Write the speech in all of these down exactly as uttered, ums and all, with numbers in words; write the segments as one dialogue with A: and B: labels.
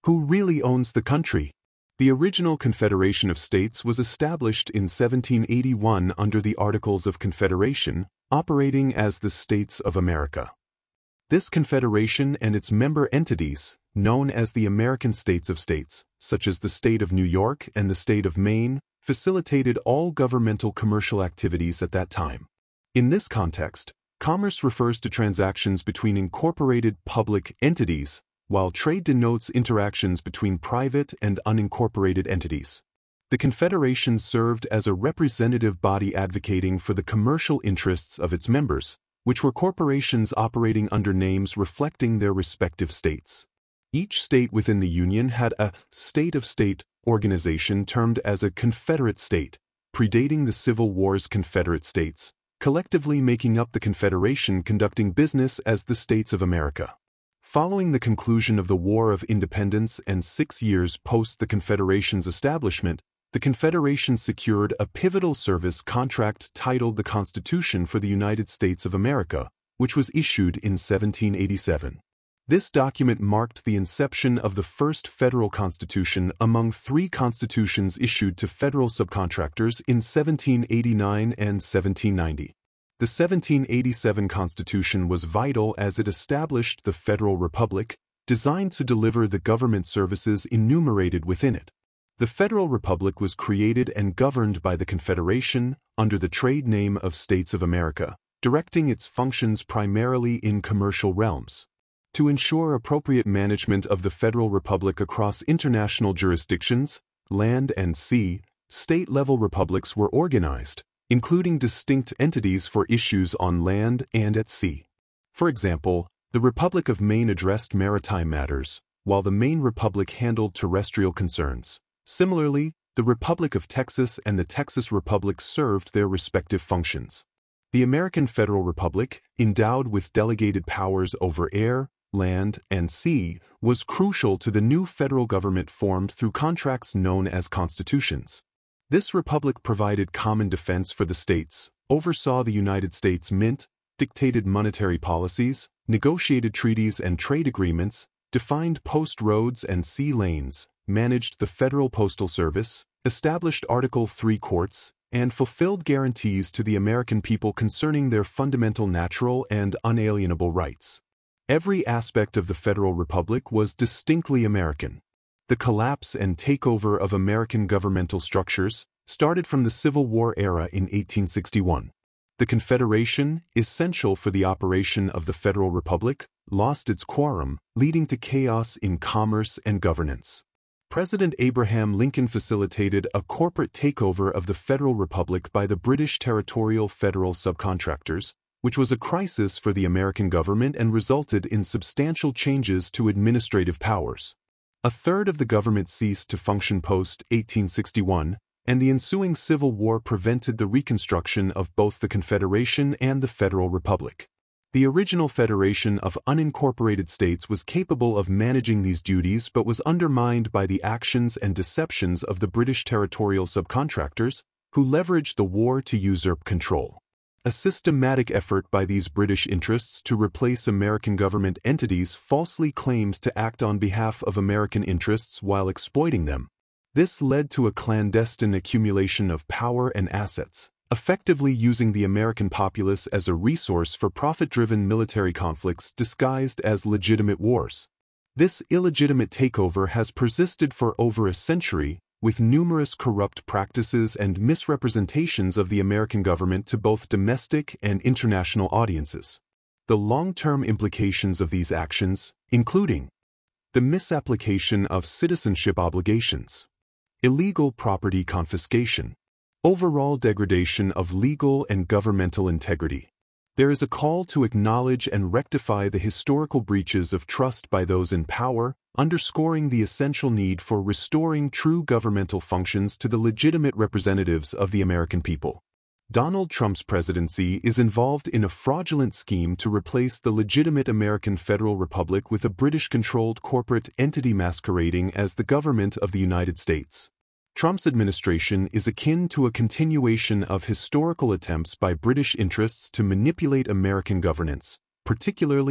A: Who really owns the country? The original Confederation of States was established in seventeen eighty-one under the Articles of Confederation, operating as the States of America. This confederation and its member entities, known as the American States of States, such as the state of New York and the state of Maine, facilitated all governmental commercial activities at that time. In this context, commerce refers to transactions between incorporated public entities, while trade denotes interactions between private and unincorporated entities. The Confederation served as a representative body advocating for the commercial interests of its members, which were corporations operating under names reflecting their respective states. Each state within the Union had a state-of-state organization termed as a Confederate State, predating the Civil War's Confederate States, collectively making up the Confederation conducting business as the States of America. Following the conclusion of the War of Independence and six years post the Confederation's establishment, the Confederation secured a pivotal service contract titled the Constitution for the United States of America, which was issued in seventeen eighty-seven. This document marked the inception of the first federal constitution among three constitutions issued to federal subcontractors in seventeen eighty-nine and seventeen ninety. The seventeen eighty-seven Constitution was vital as it established the Federal Republic, designed to deliver the government services enumerated within it. The Federal Republic was created and governed by the Confederation under the trade name of States of America, directing its functions primarily in commercial realms. To ensure appropriate management of the Federal Republic across international jurisdictions, land and sea, state-level republics were organized, including distinct entities for issues on land and at sea. For example, the Republic of Maine addressed maritime matters, while the Maine Republic handled terrestrial concerns. Similarly, the Republic of Texas and the Texas Republic served their respective functions. The American Federal Republic, endowed with delegated powers over air, land, and sea, was crucial to the new federal government formed through contracts known as constitutions. This republic provided common defense for the states, oversaw the United States Mint, dictated monetary policies, negotiated treaties and trade agreements, defined post roads and sea lanes, managed the Federal Postal Service, established Article three courts, and fulfilled guarantees to the American people concerning their fundamental natural and unalienable rights. Every aspect of the Federal Republic was distinctly American. The collapse and takeover of American governmental structures started from the Civil War era in eighteen sixty-one. The Confederation, essential for the operation of the Federal Republic, lost its quorum, leading to chaos in commerce and governance. President Abraham Lincoln facilitated a corporate takeover of the Federal Republic by the British territorial federal subcontractors, which was a crisis for the American government and resulted in substantial changes to administrative powers. A third of the government ceased to function post eighteen sixty-one, and the ensuing Civil War prevented the reconstruction of both the Confederation and the Federal Republic. The original Federation of Unincorporated States was capable of managing these duties but was undermined by the actions and deceptions of the British territorial subcontractors, who leveraged the war to usurp control. A systematic effort by these British interests to replace American government entities falsely claimed to act on behalf of American interests while exploiting them. This led to a clandestine accumulation of power and assets, effectively using the American populace as a resource for profit-driven military conflicts disguised as legitimate wars. This illegitimate takeover has persisted for over a century, with numerous corrupt practices and misrepresentations of the American government to both domestic and international audiences. The long-term implications of these actions, including the misapplication of citizenship obligations, illegal property confiscation, overall degradation of legal and governmental integrity. There is a call to acknowledge and rectify the historical breaches of trust by those in power, underscoring the essential need for restoring true governmental functions to the legitimate representatives of the American people. Donald Trump's presidency is involved in a fraudulent scheme to replace the legitimate American Federal Republic with a British-controlled corporate entity masquerading as the government of the United States. Trump's administration is akin to a continuation of historical attempts by British interests to manipulate American governance, particularly the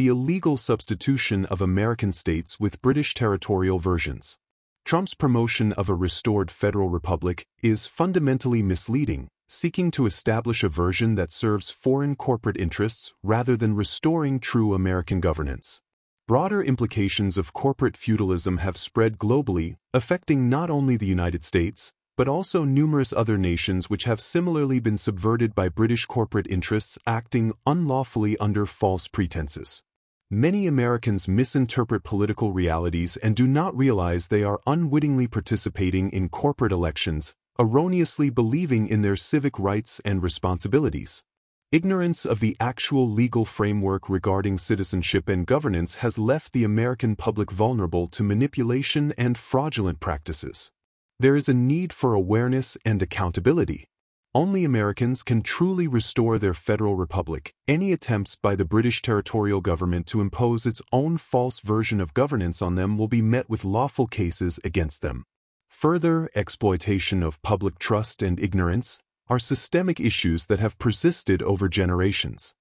A: the illegal substitution of American states with British territorial versions. Trump's promotion of a restored federal republic is fundamentally misleading, seeking to establish a version that serves foreign corporate interests rather than restoring true American governance. Broader implications of corporate feudalism have spread globally, affecting not only the United States, but also numerous other nations which have similarly been subverted by British corporate interests acting unlawfully under false pretenses. Many Americans misinterpret political realities and do not realize they are unwittingly participating in corporate elections, erroneously believing in their civic rights and responsibilities. Ignorance of the actual legal framework regarding citizenship and governance has left the American public vulnerable to manipulation and fraudulent practices. There is a need for awareness and accountability. Only Americans can truly restore their federal republic. Any attempts by the British territorial government to impose its own false version of governance on them will be met with lawful cases against them. Further exploitation of public trust and ignorance are systemic issues that have persisted over generations.